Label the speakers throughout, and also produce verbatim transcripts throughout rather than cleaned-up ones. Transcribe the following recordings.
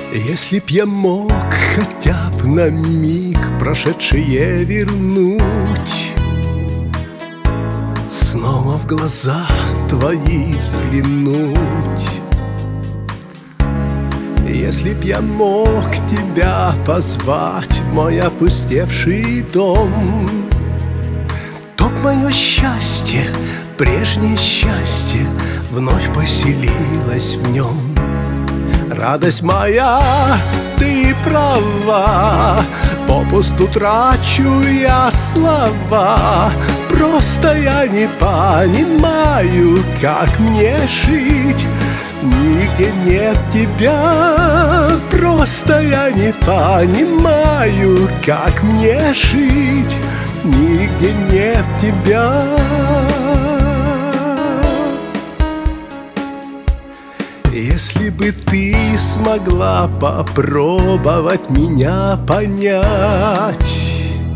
Speaker 1: Если б я мог хотя б на миг прошедшее вернуть, снова в глаза твои взглянуть. Если б я мог тебя позвать в мой опустевший дом, то б мое счастье, прежнее счастье, вновь поселилось в нем. Радость моя, ты права, попусту трачу я слова. Просто я не понимаю, как мне жить, нигде нет тебя. Просто я не понимаю, как мне жить, нигде нет тебя. Если бы ты смогла попробовать меня понять,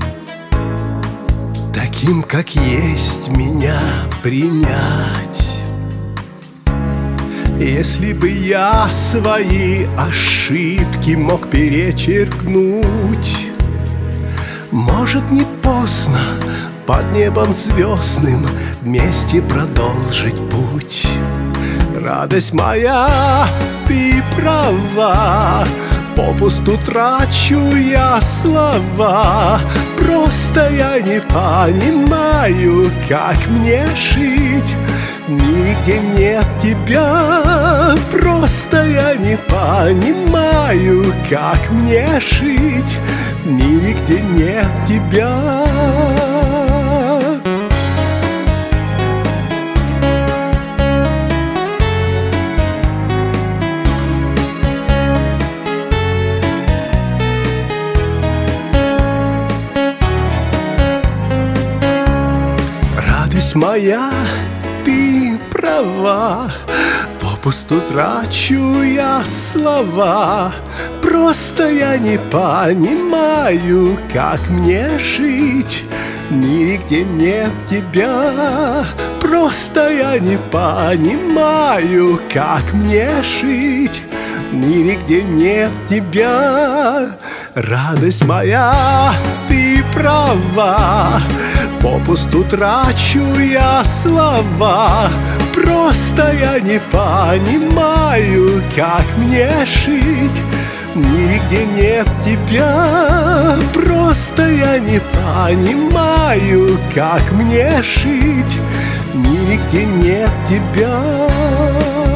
Speaker 1: таким, как есть, меня принять. Если бы я свои ошибки мог перечеркнуть, может, не поздно под небом звездным вместе продолжить путь. Радость моя, ты права, попусту трачу я слова. Просто я не понимаю, как мне жить, нигде нет тебя. Просто я не понимаю, как мне жить, нигде нет тебя. Радость моя, ты права, попусту трачу я слова. Просто я не понимаю, как мне жить, нигде нет тебя. Просто я не понимаю, как мне жить, нигде нет тебя. Радость моя, ты права, попусту трачу я слова. Просто я не понимаю, как мне жить, нигде нет тебя. Просто я не понимаю, как мне жить, нигде нет тебя.